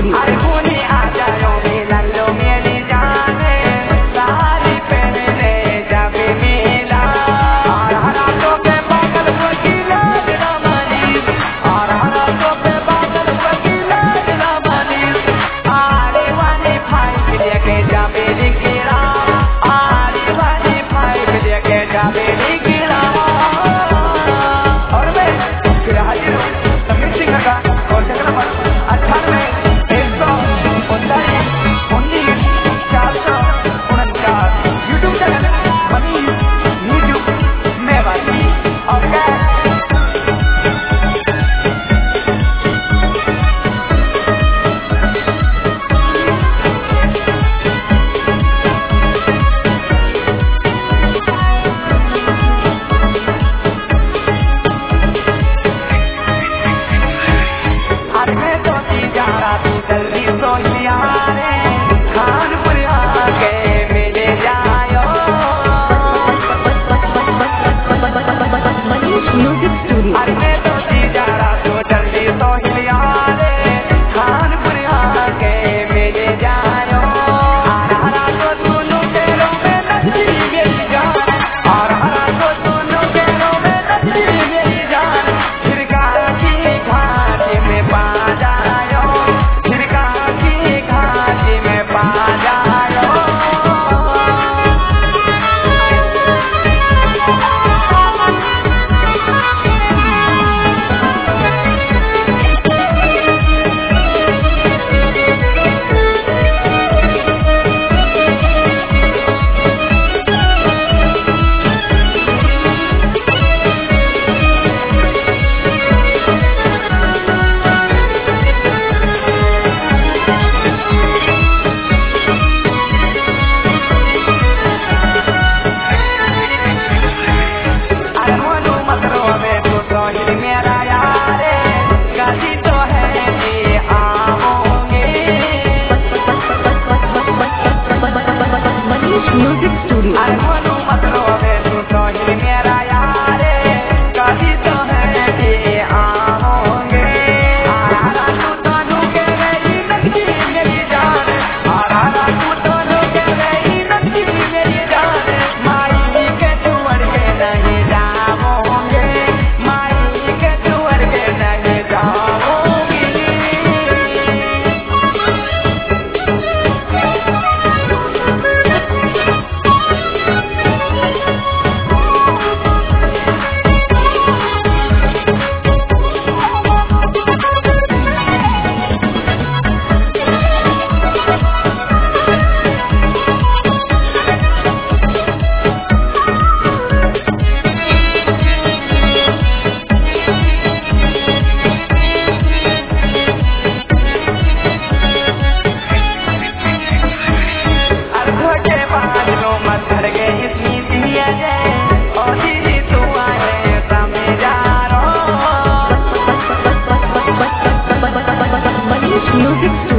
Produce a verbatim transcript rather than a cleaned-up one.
Studio. अरे होली आ जाओ मिलन लो मेरी जाने सारी पहने जाबे मेला और हरा तो के बादल वकीला जमानी और हरा तो के बादल वकीला जमानी आरे वाली फाइल लेके जाबे लिखिरा आरे वाली फाइल लेके जाबे लिखिरा और मैं फिर हाजिर हूँ समीर सिंह का कॉन्टैक्ट नंबर अठानवे एक सौ उनतालीस उन्नीस चार सौ उनचास YouTube channel Manish YouTube Mewati और Music Studio. अरे मैं तो जा रहा तो जल्दी तो हिलिया रे खानपुर आके मेरे जायो हरा हरा तो दोनों पैरों में नची मेरी जान और हरा तो दोनों पैरों में नची मेरी जान छिड़का की घाटी में पा जायो छिड़का की घाटी में पा जायो Music Studio. अरे मनु मतलब में तू तो ही मेरा यार है कभी तो है कि आओगे आरा तू तो नुके मेरी नची मेरी जान आरा तू तो नुके मेरी नची मेरी जान माई के तुअर के नहीं जाओगे माई के तुअर के नहीं जाओगी Music